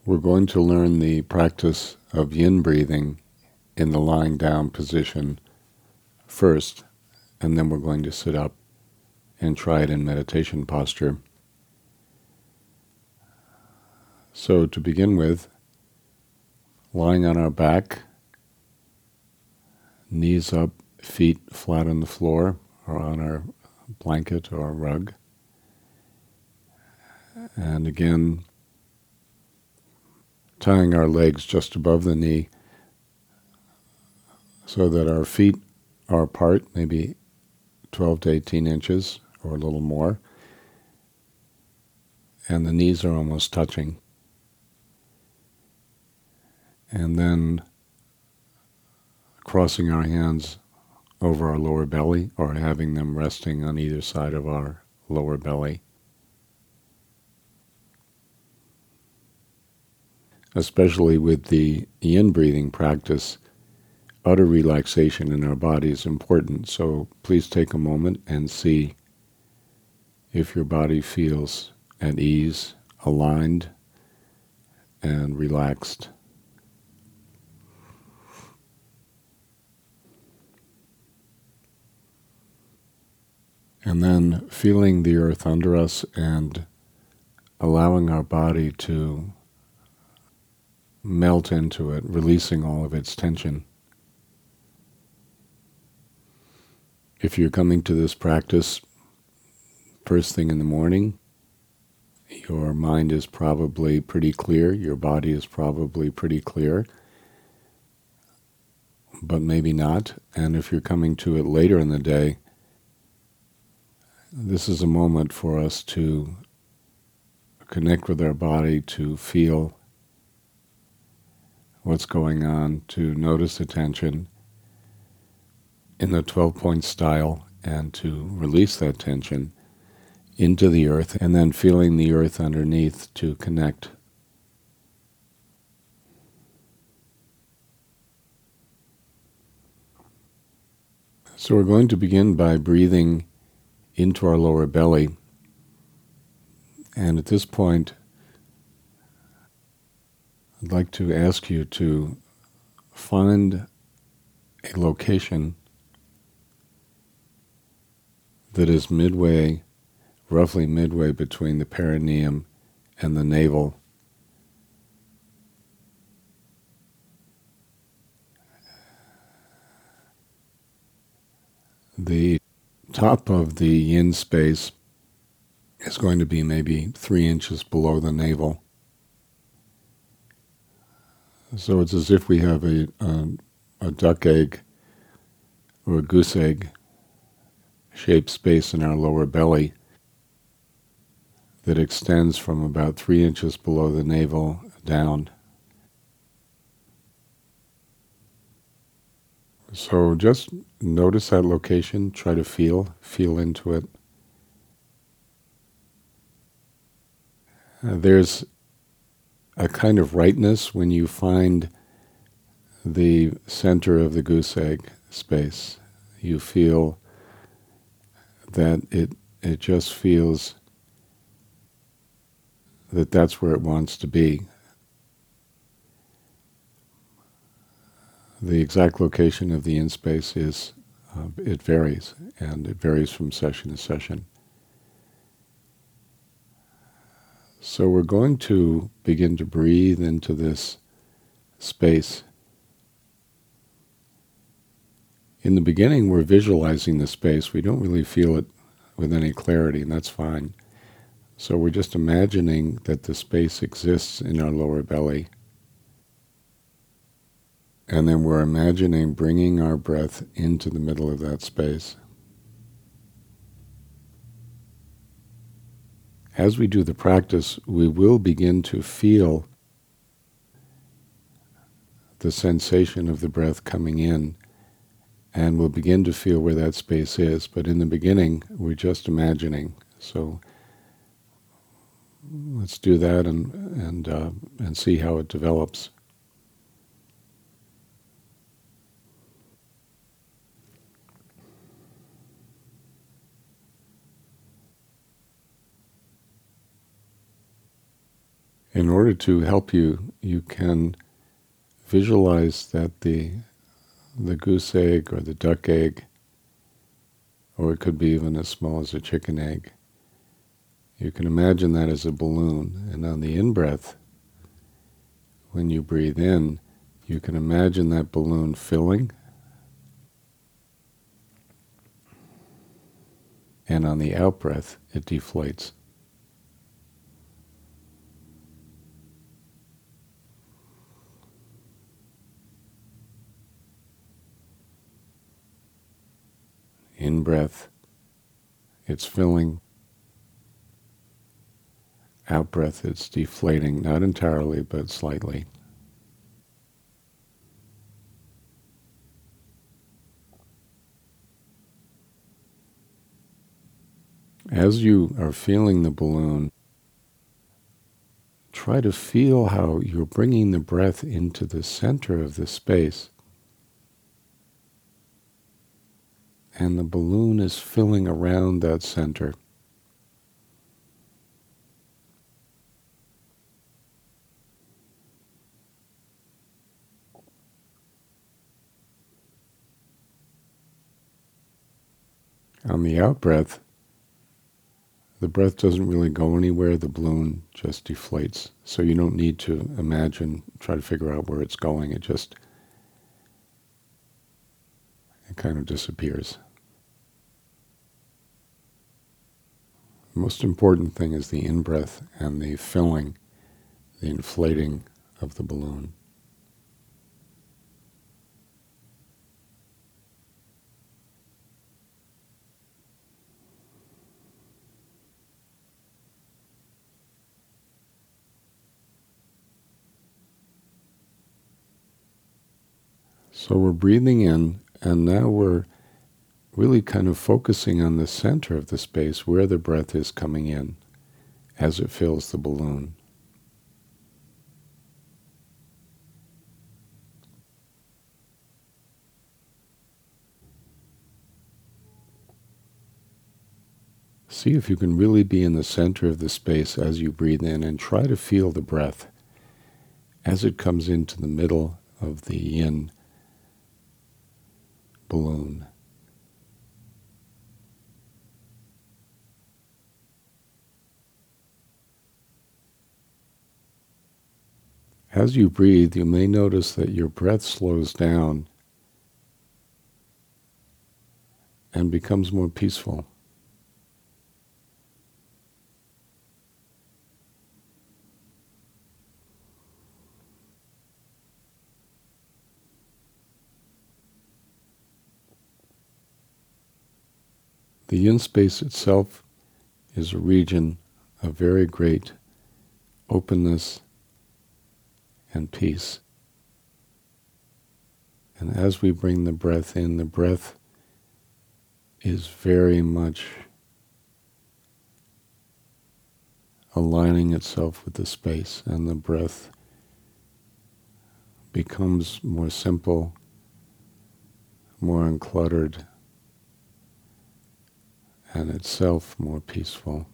We're going to learn the practice of yin breathing in the lying down position first, and then we're going to sit up and try it in meditation posture. So to begin with, lying on our back, knees up, feet flat on the floor or on our blanket or rug. And again, tying our legs just above the knee so that our feet are apart, maybe 12 to 18 inches or a little more, and the knees are almost touching. And then crossing our hands over our lower belly or having them resting on either side of our lower belly. Especially with the yin breathing practice, utter relaxation in our body is important. So please take a moment and see if your body feels at ease, aligned, and relaxed. And then feeling the earth under us and allowing our body to melt into it, releasing all of its tension. If you're coming to this practice first thing in the morning, your mind is probably pretty clear, your body is probably pretty clear, but maybe not. And if you're coming to it later in the day, this is a moment for us to connect with our body, to feel what's going on, to notice the tension in the 12-point style and to release that tension into the earth, and then feeling the earth underneath to connect. So we're going to begin by breathing into our lower belly. And at this point, I'd like to ask you to find a location that is roughly midway between the perineum and the navel. The top of the yin space is going to be maybe 3 inches below the navel. So it's as if we have a duck egg or a goose egg shaped space in our lower belly that extends from about 3 inches below the navel down. So just notice that location, try to feel into it. There's a kind of rightness when you find the center of the goose egg space. You feel that it just feels that that's where it wants to be. The exact location of the yin space is, it varies, and it varies from session to session. So we're going to begin to breathe into this space. In the beginning, we're visualizing the space. We don't really feel it with any clarity, and that's fine. So we're just imagining that the space exists in our lower belly. And then we're imagining bringing our breath into the middle of that space. As we do the practice, we will begin to feel the sensation of the breath coming in, and we'll begin to feel where that space is. But in the beginning, we're just imagining. So let's do that and see how it develops. In order to help you, you can visualize that the goose egg or the duck egg, or it could be even as small as a chicken egg, you can imagine that as a balloon. And on the in-breath, when you breathe in, you can imagine that balloon filling. And on the out-breath, it deflates. In-breath, it's filling. Out-breath, it's deflating, not entirely, but slightly. As you are feeling the balloon, try to feel how you're bringing the breath into the center of the space. And the balloon is filling around that center. On the out-breath, the breath doesn't really go anywhere, the balloon just deflates. So you don't need to try to figure out where it's going, it kind of disappears. The most important thing is the in-breath and the filling, the inflating of the balloon. So we're breathing in, and now we're really kind of focusing on the center of the space where the breath is coming in as it fills the balloon. See if you can really be in the center of the space as you breathe in, and try to feel the breath as it comes into the middle of the in balloon. As you breathe, you may notice that your breath slows down and becomes more peaceful. The in space itself is a region of very great openness and peace. And as we bring the breath in, the breath is very much aligning itself with the space, and the breath becomes more simple, more uncluttered, and itself more peaceful.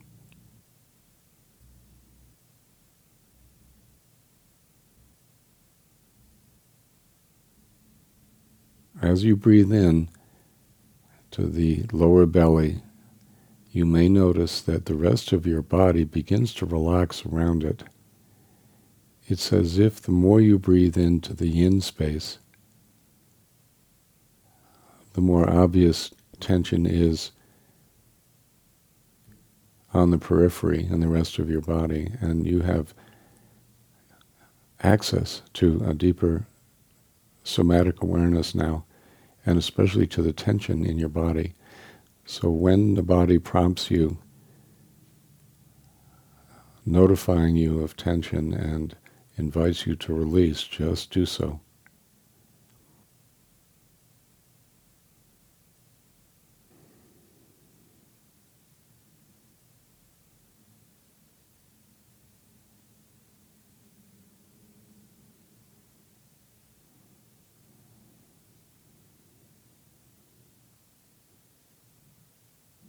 As you breathe in to the lower belly, you may notice that the rest of your body begins to relax around it. It's as if the more you breathe into the in space, the more obvious tension is on the periphery and the rest of your body, and you have access to a deeper somatic awareness now, and especially to the tension in your body. So when the body prompts you, notifying you of tension and invites you to release, just do so.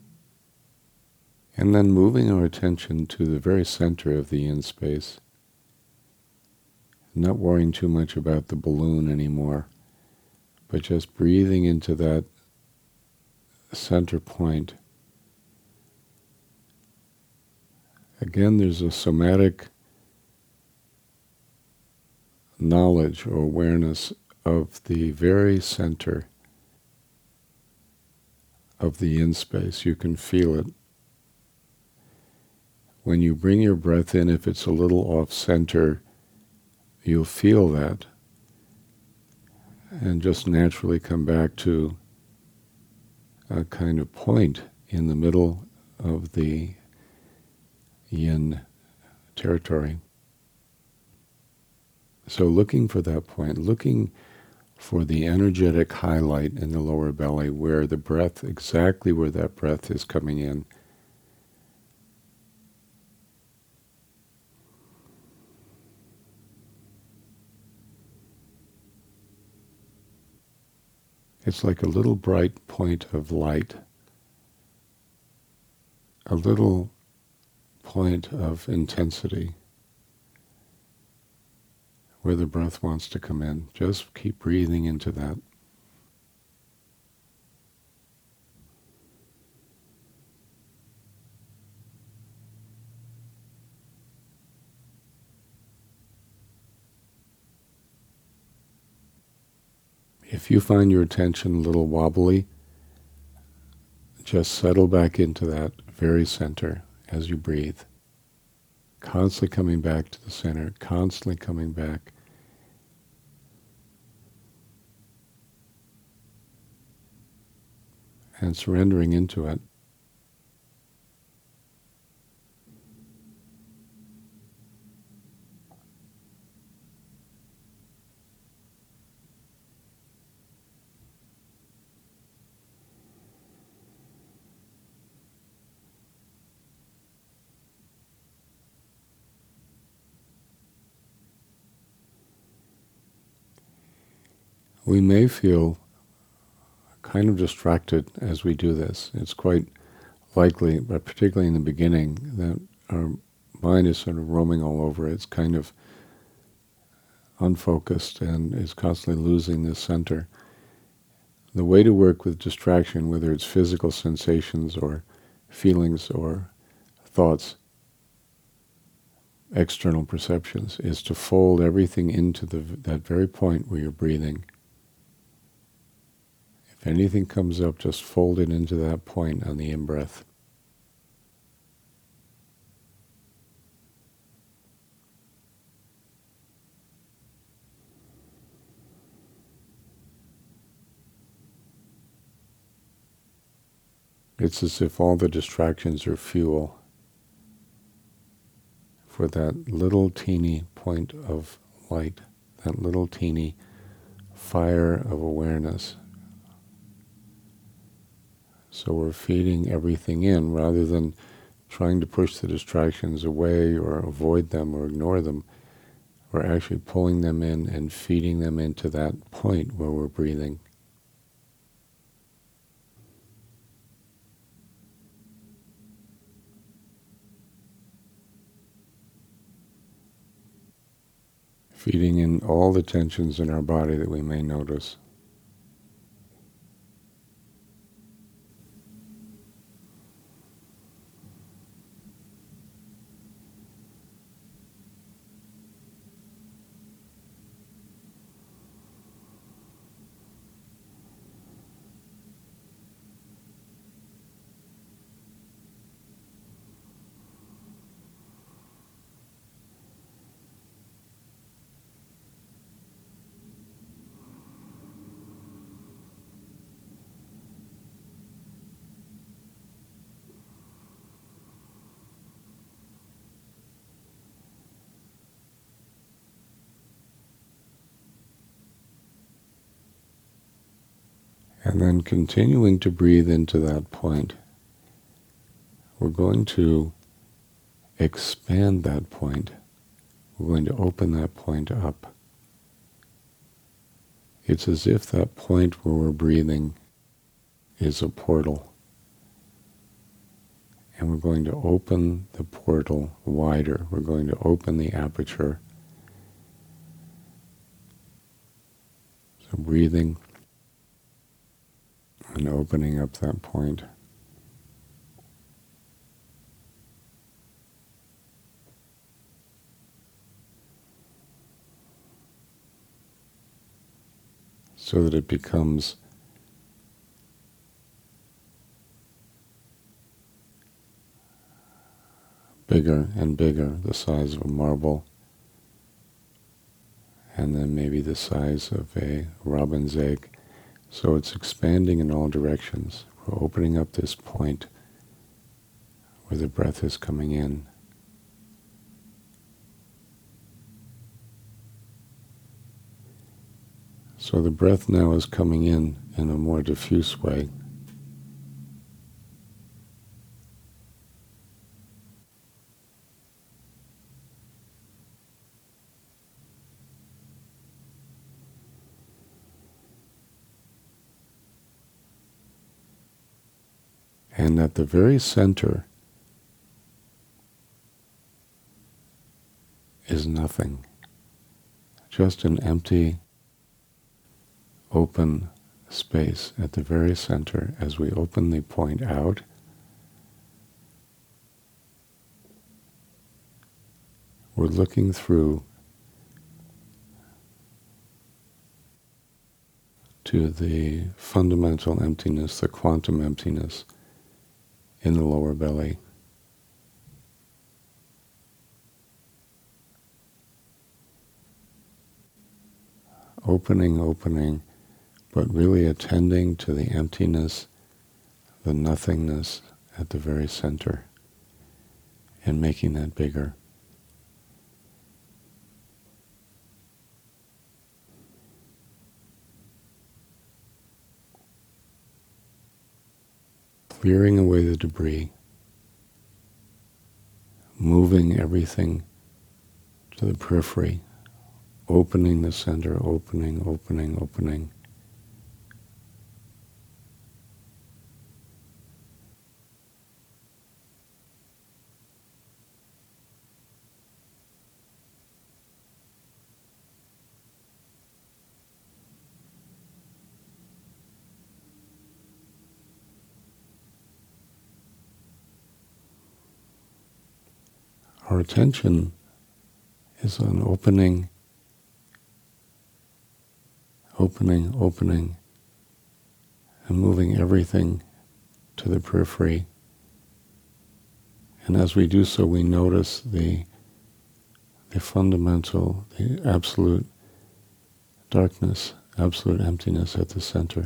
And then moving our attention to the very center of the in space, not worrying too much about the balloon anymore, but just breathing into that center point. Again, there's a somatic knowledge or awareness of the very center of the in space. You can feel it. When you bring your breath in, if it's a little off center, you'll feel that and just naturally come back to a kind of point in the middle of the yin territory. So looking for that point, looking for the energetic highlight in the lower belly where the breath, exactly where that breath is coming in. It's like a little bright point of light, a little point of intensity where the breath wants to come in. Just keep breathing into that. If you find your attention a little wobbly, just settle back into that very center as you breathe. Constantly coming back to the center, constantly coming back. And surrendering into it. We may feel kind of distracted as we do this. It's quite likely, but particularly in the beginning, that our mind is sort of roaming all over. It's kind of unfocused and is constantly losing this center. The way to work with distraction, whether it's physical sensations or feelings or thoughts, external perceptions, is to fold everything into that very point where you're breathing. If anything comes up, just fold it into that point on the in-breath. It's as if all the distractions are fuel for that little teeny point of light, that little teeny fire of awareness. So we're feeding everything in rather than trying to push the distractions away or avoid them or ignore them. We're actually pulling them in and feeding them into that point where we're breathing. Feeding in all the tensions in our body that we may notice. And then continuing to breathe into that point, we're going to expand that point. We're going to open that point up. It's as if that point where we're breathing is a portal. And we're going to open the portal wider. We're going to open the aperture. So breathing and opening up that point. So that it becomes bigger and bigger, the size of a marble, and then maybe the size of a robin's egg. So it's expanding in all directions. We're opening up this point where the breath is coming in. So the breath now is coming in a more diffuse way. And at the very center is nothing, just an empty, open space at the very center. As we open the point out, we're looking through to the fundamental emptiness, the quantum emptiness in the lower belly. Opening, but really attending to the emptiness, the nothingness at the very center, and making that bigger. Clearing away the debris, moving everything to the periphery, opening the center, opening. Our attention is on opening, and moving everything to the periphery. And as we do so, we notice the fundamental, the absolute darkness, absolute emptiness at the center.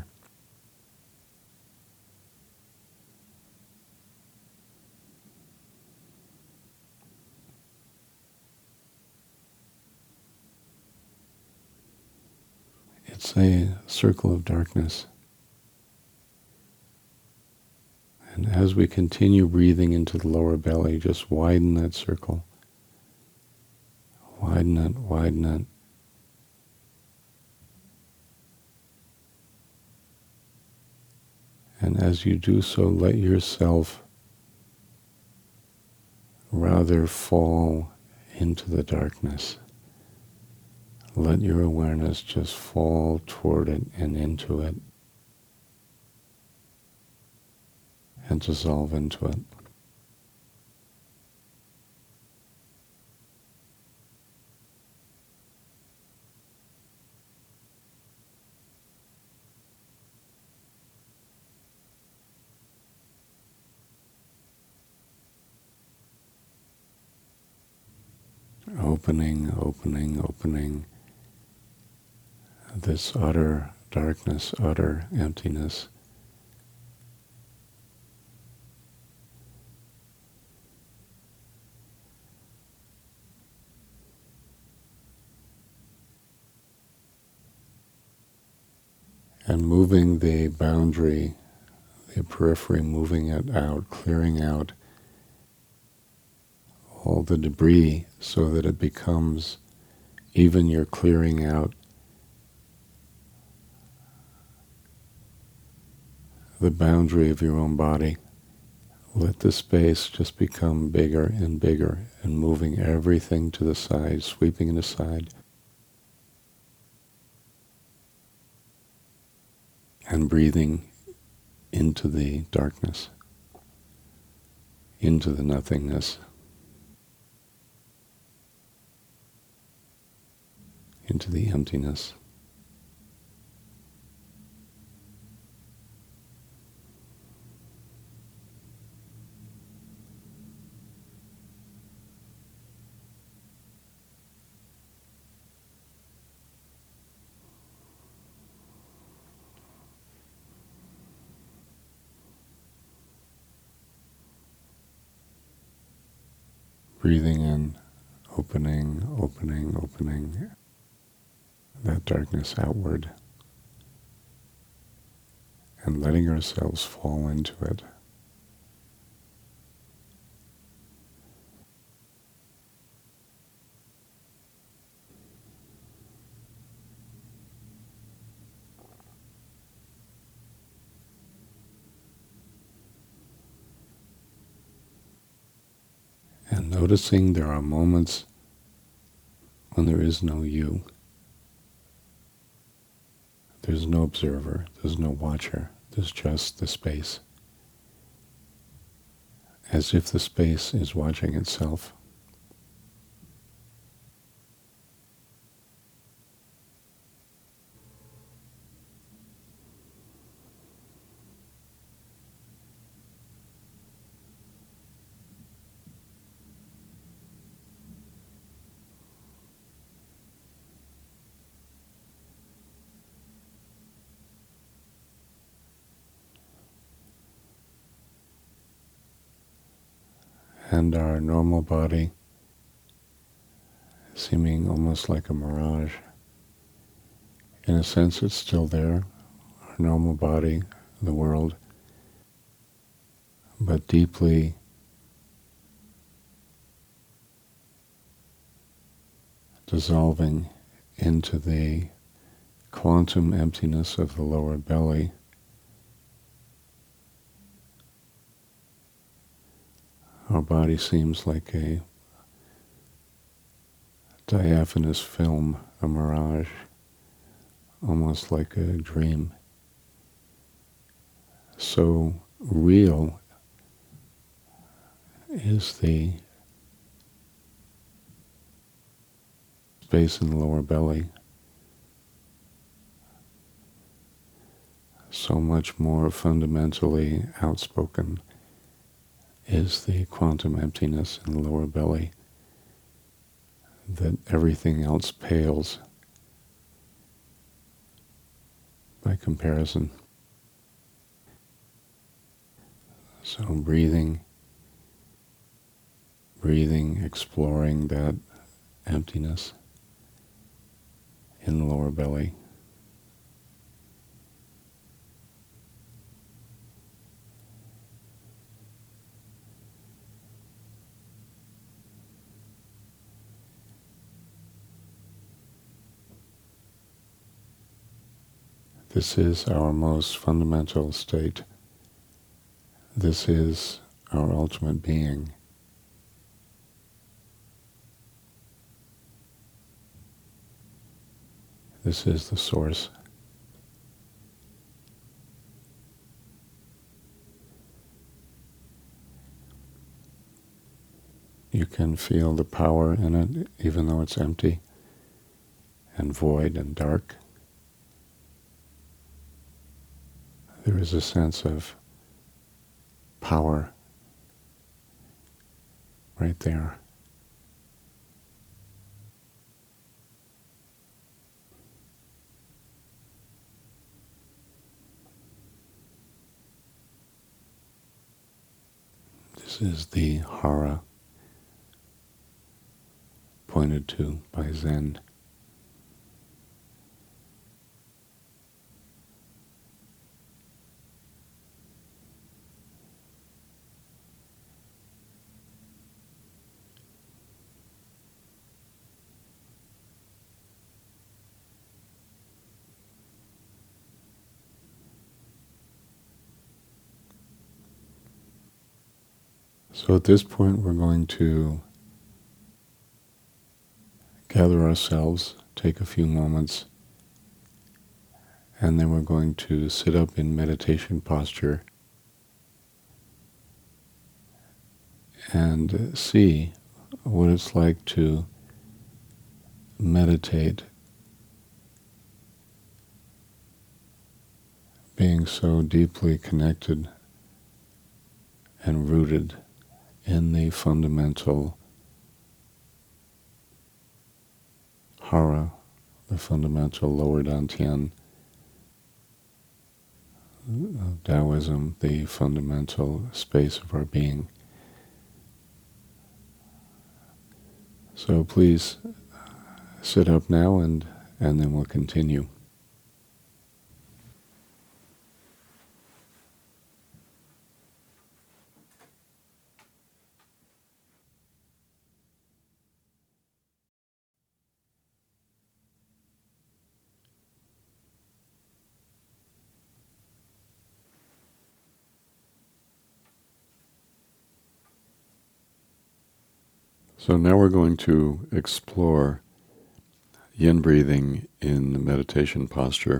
It's a circle of darkness. And as we continue breathing into the lower belly, just widen that circle. Widen it. And as you do so, let yourself rather fall into the darkness. Let your awareness just fall toward it and into it, and dissolve into it. Opening. This utter darkness, utter emptiness. And moving the boundary, the periphery, moving it out, clearing out all the debris so that it becomes, even you're clearing out the boundary of your own body. Let the space just become bigger and moving everything to the side, sweeping it aside. and breathing into the darkness, into the nothingness, into the emptiness. Breathing in, opening that darkness outward, and letting ourselves fall into it. And noticing there are moments when there is no you. There's no observer, there's no watcher, there's just the space. As if the space is watching itself. And our normal body seeming almost like a mirage. In a sense, it's still there, our normal body, the world, but deeply dissolving into the quantum emptiness of the lower belly. Our body seems like a diaphanous film, a mirage, almost like a dream. So real is the space in the lower belly. So much more fundamentally outspoken is the quantum emptiness in the lower belly, that everything else pales by comparison. So breathing, exploring that emptiness in the lower belly. This is our most fundamental state. This is our ultimate being. This is the source. You can feel the power in it, even though it's empty and void and dark. There is a sense of power right there. This is the hara pointed to by Zen. So at this point we're going to gather ourselves, take a few moments, And then we're going to sit up in meditation posture and see what it's like to meditate, being so deeply connected and rooted in the fundamental hara, the fundamental lower dantian of Taoism, the fundamental space of our being. So please sit up now and then we'll continue. So now we're going to explore yin breathing in the meditation posture.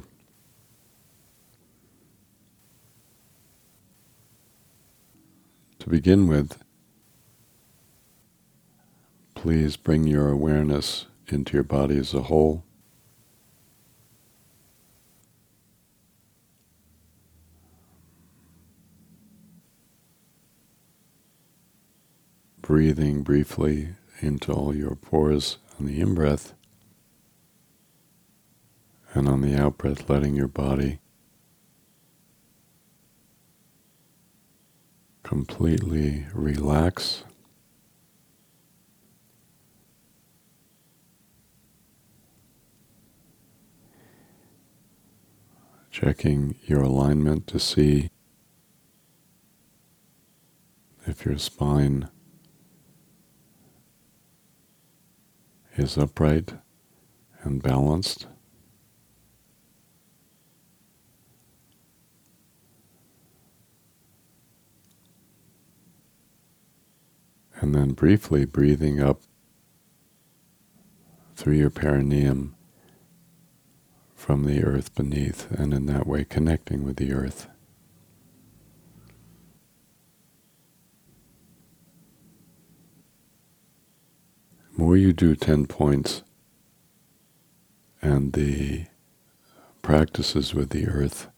To begin with, please bring your awareness into your body as a whole. Breathing briefly into all your pores on the in-breath, and on the out-breath letting your body completely relax. Checking your alignment to see if your spine is upright and balanced. And then briefly breathing up through your perineum from the earth beneath, and in that way connecting with the earth. The more you do 10 points and the practices with the earth,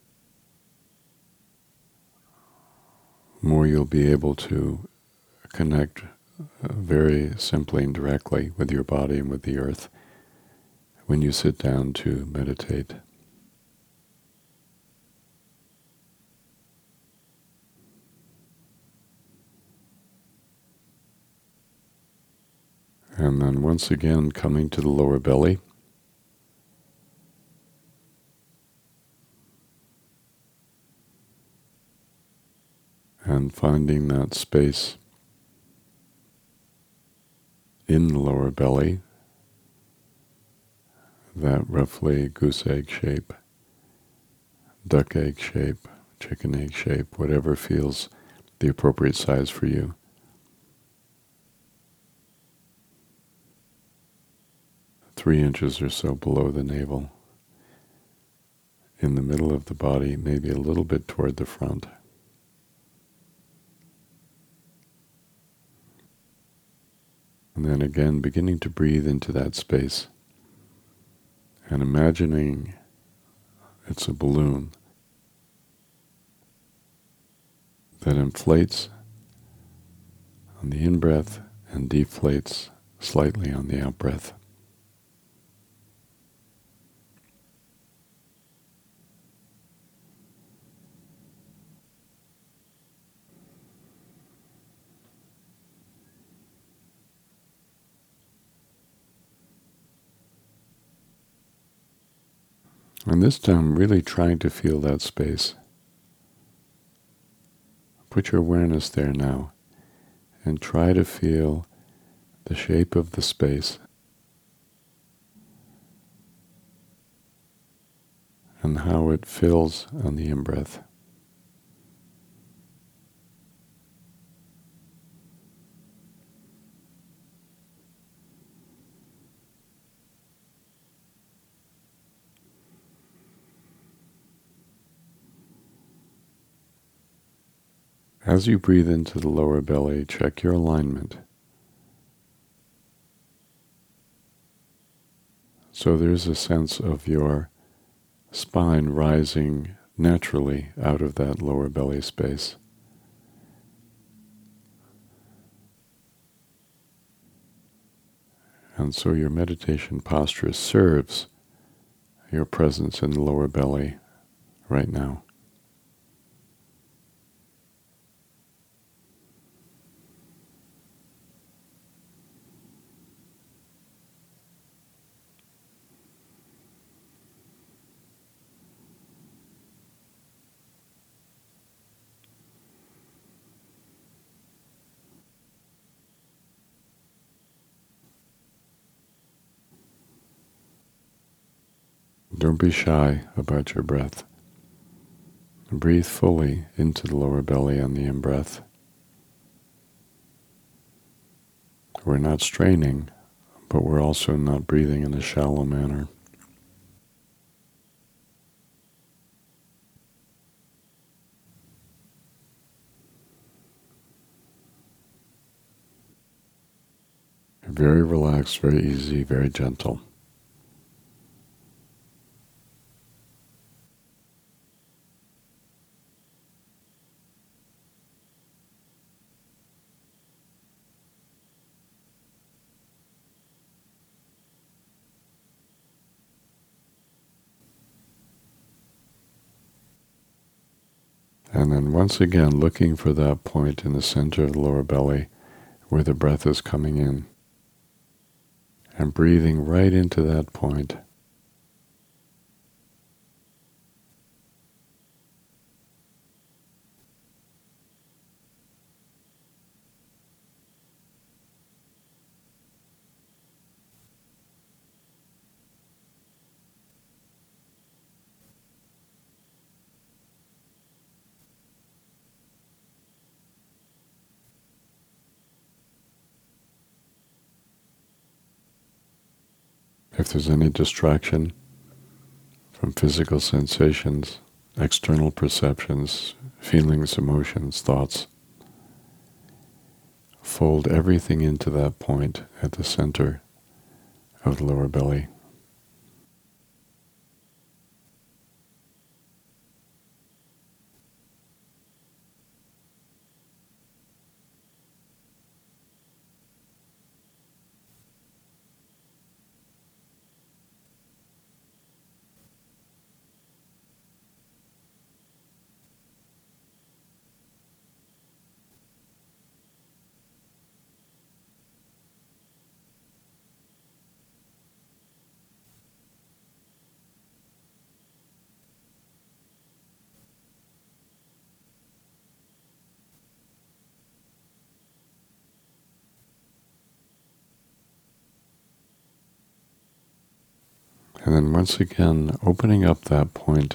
more you'll be able to connect very simply and directly with your body and with the earth when you sit down to meditate. And then once again coming to the lower belly, and finding that space in the lower belly, that roughly goose egg shape, duck egg shape, chicken egg shape, whatever feels the appropriate size for you. Three inches or so below the navel, in the middle of the body, maybe a little bit toward the front. And then again, beginning to breathe into that space and imagining it's a balloon that inflates on the in-breath and deflates slightly on the out-breath. And this time, really trying to feel that space. Put your awareness there now and try to feel the shape of the space and how it fills on the in-breath. As you breathe into the lower belly, check your alignment. So there's a sense of your spine rising naturally out of that lower belly space. And so your meditation posture serves your presence in the lower belly right now. Don't be shy about your breath. Breathe fully into the lower belly on the in-breath. We're not straining, but we're also not breathing in a shallow manner. Very relaxed, very easy, very gentle. And then once again, looking for that point in the center of the lower belly where the breath is coming in. And breathing right into that point. If there's any distraction from physical sensations, external perceptions, feelings, emotions, thoughts, fold everything into that point at the center of the lower belly. And then once again, opening up that point,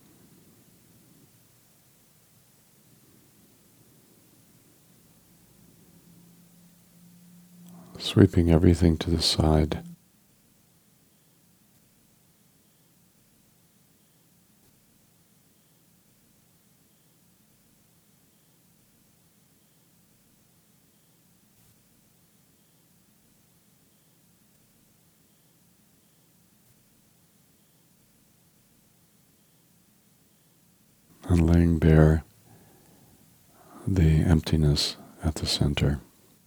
sweeping everything to the side. And laying bare the emptiness at the center.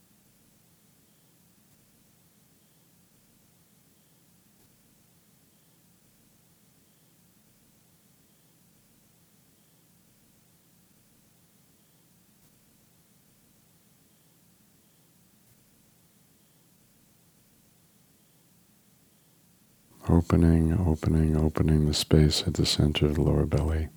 Opening the space at the center of the lower belly.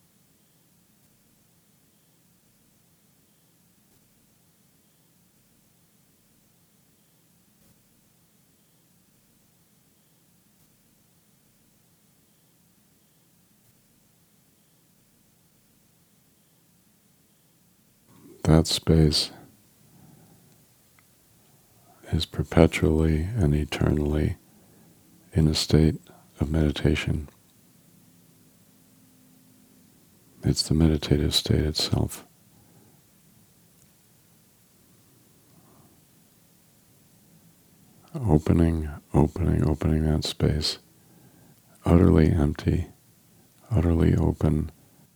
That space is perpetually and eternally in a state of meditation. It's the meditative state itself. opening that space, utterly empty, utterly open.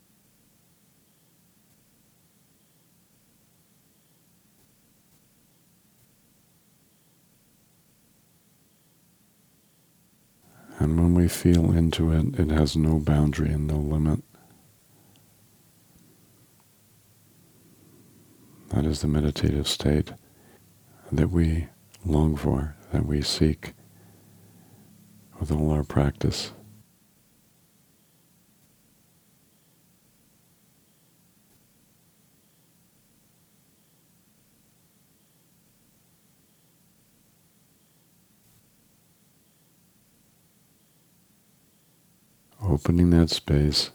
And when we feel into it, it has no boundary and no limit. That is the meditative state that we long for, that we seek with all our practice. Opening that space,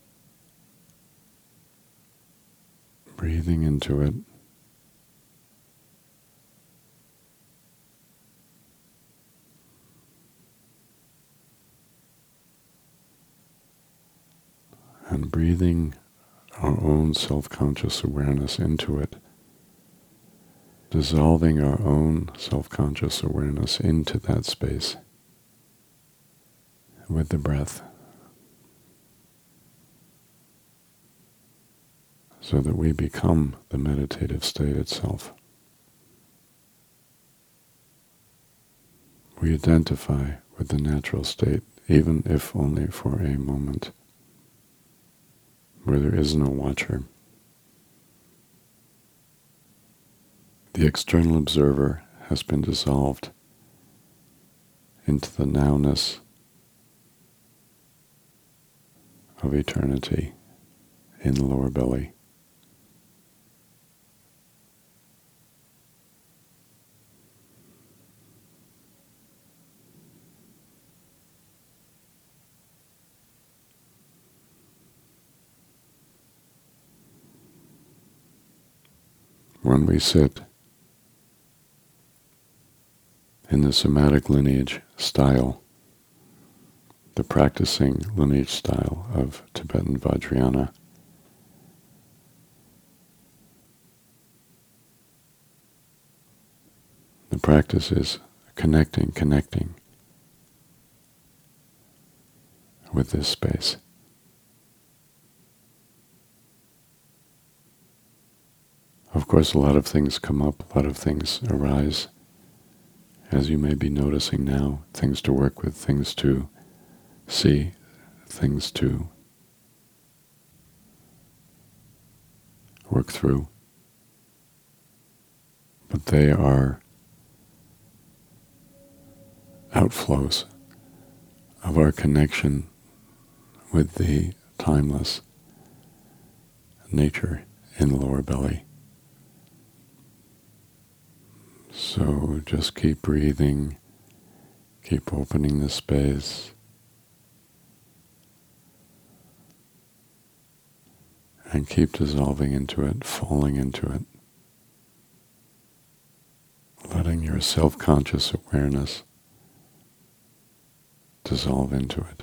breathing into it, and breathing our own self-conscious awareness into it, dissolving our own self-conscious awareness into that space with the breath, so that we become the meditative state itself. We identify with the natural state, even if only for a moment, where there is no watcher. The external observer has been dissolved into the nowness of eternity in the lower belly. When we sit in the somatic lineage style, the practicing lineage style of Tibetan Vajrayana, the practice is connecting with this space. Of course, a lot of things come up, a lot of things arise, as you may be noticing now, things to work with, things to see, things to work through. But they are outflows of our connection with the timeless nature in the lower belly. So just keep breathing, keep opening the space, and keep dissolving into it, falling into it, letting your self-conscious awareness dissolve into it.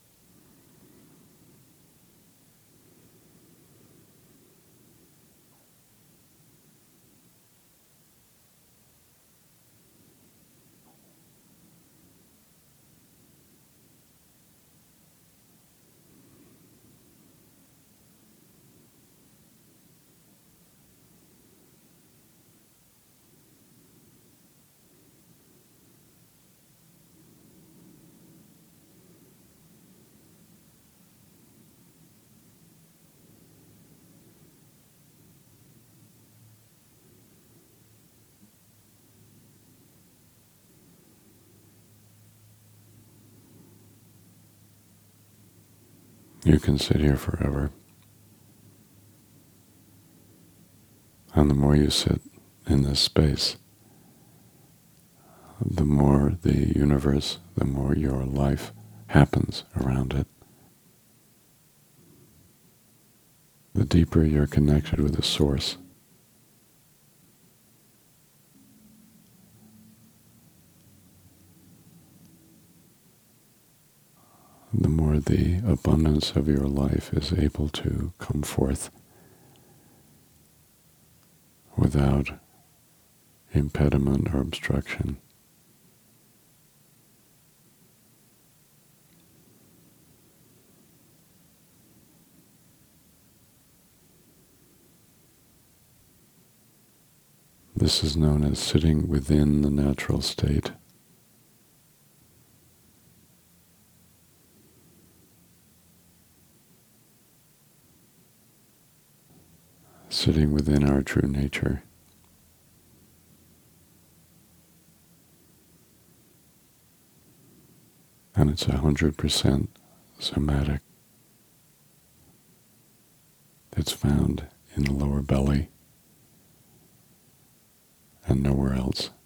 You can sit here forever. And the more you sit in this space, the more the universe, the more your life happens around it. The deeper you're connected with the source, the more the abundance of your life is able to come forth without impediment or obstruction. This is known as sitting within the natural state. Sitting within our true nature. And it's 100% somatic. It's found in the lower belly and nowhere else.